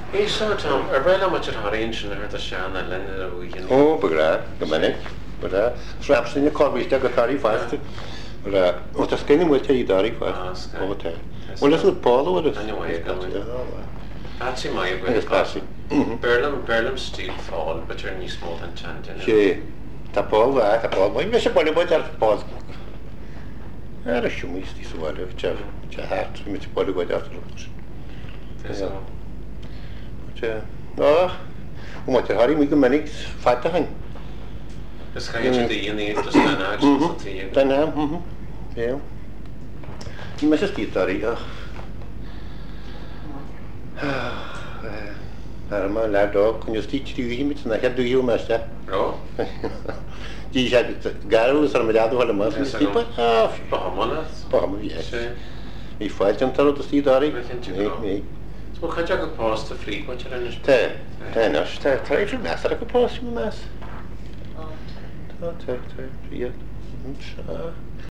Isa Tom, bhfuil much haíonn sin ar a seanna lenne a bhuiin. Ó, begra, go minic. Begra. Srapsin na corbíiste go tarí fáiste. Ó, tá scinni multe í darí fáiste. Ó, tá. Well, that's what Paul would have. Anyway, that's in my It's passing. Berlin steel fall, but you're new small and chanting. Sí. Tá Paul, tá Paul. Mas me se pode botar Paul. Era shumisti suale, c'è hart, mi ci pode botar tudo. C'è. No. Uma ter hari muito manik fata han. Dus ga je die in die just dan uit so tie. Dan ja. Die mes stiet daar ja. Ma la dog kun je stiet die met na heb je mas ja. Ja. Die zei garu sar me dado hala mas stiet pa. Pahamana. Ja. Ik faalt dan talo stiet daar. Nee. So ga je ook pas te vlieg wat je dan is. Te even mas dat ik pas mas. Ja.